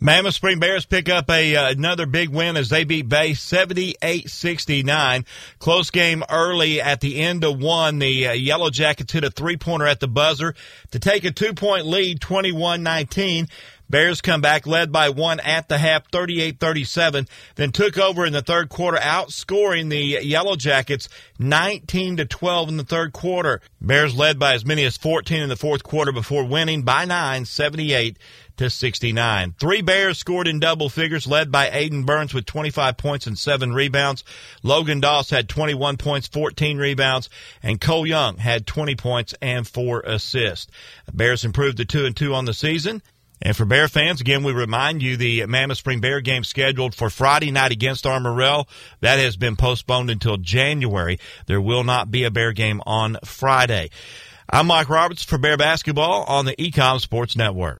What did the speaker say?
Mammoth Spring Bears pick up another big win as they beat Bay 78-69. Close game early at the end of one. The Yellow Jackets hit a three-pointer at the buzzer to take a 2-point lead, 21-19. Bears come back, led by one at the half, 38-37, then took over in the third quarter, outscoring the Yellow Jackets 19-12 in the third quarter. Bears led by as many as 14 in the fourth quarter before winning by 9, 78-69. Three Bears scored in double figures, led by Aiden Burns with 25 points and 7 rebounds. Logan Doss had 21 points, 14 rebounds, and Cole Young had 20 points and 4 assists. The Bears improved to 2-2 on the season. And for Bear fans, again, we remind you the Mammoth Spring Bear game scheduled for Friday night against Armorel. That has been postponed until January. There will not be a Bear game on Friday. I'm Mike Roberts for Bear Basketball on the Ecom Sports Network.